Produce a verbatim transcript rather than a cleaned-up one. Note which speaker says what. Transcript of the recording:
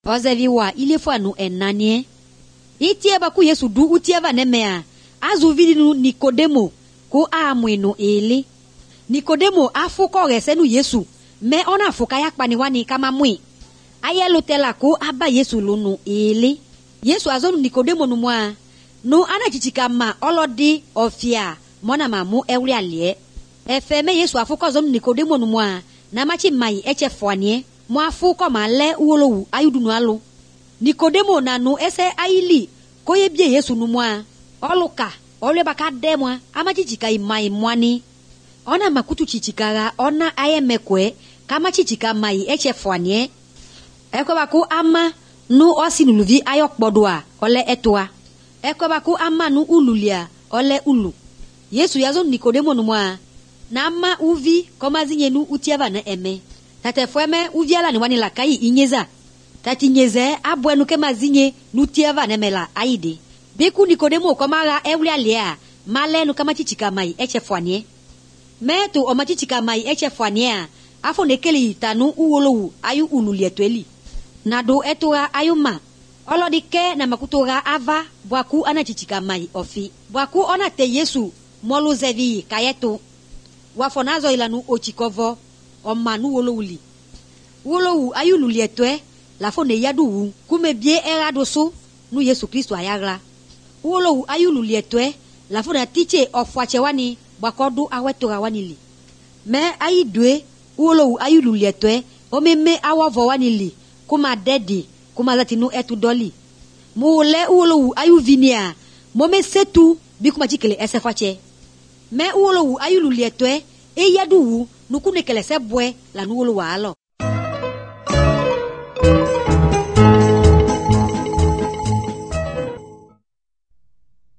Speaker 1: ozeviwa ile fo anu enanie itie ba ku Yesu du utie va nemea azuvili nu Nikodemo ko amwenu ele Nikodemo afuko gese nu Yesu me ona afuka yakpani wani kama mwi ayelu tela ko aba Yesu lunu ele Yesu azonu Nikodemo nu mwa no anachichika ma olodi ofia mona mamu ewri alie efeme Yesu afuko zonu Nikodemo nu mwa na machi mai eche fwanie mo afuko ma le uwolowu ayudunu alu Nikodemo na no ese aili koye bie Yesu nu mwa oluka ole baka demwa amachichika imai mwani ona makutu chichikara ona ayemekwe kama chichika mai eche fwanie ekwe baku ama nu osinuluvi ayokpodwa ole etwa ekwe baku ama nu ululia ole ulu Yesu yazo Nikodemo nu mwa na ama uvi komazinye nu utiava na eme tate fweme uvi ala ni wani la kai inyeza tati nyeze abwenu kemazinye nu utiava na mela aide beku Nikodemo komara ewli alia malenu kama chichika mai eche fwanie metu o machichika mai eche fwanie afo nekeli tanu uwolowu ayu ululietweli nado etura ayuma olodike na makutora ava bwaku anachichika mai ofi bwaku ona te Yesu molu zevi kayeto wafonazo ilanu ochikovo o manu wolowuli wolowu ayu lulietwe lafo ne yadu kumebie eradoso nu Yesu Kristo ayagra wolowu ayu lulietwe lafo na tiche ofwache wani bakodu awetora wanili me ayidwe wolowu ayu lulietwe omeme awovo wanili kuma dedi kuma latinu etu doli mule wolowu ayu vinia mome setu bikuma chikele esefwache me wolowu ayu lulietwe eyadu nukune kele sebwe la nu wolowu alo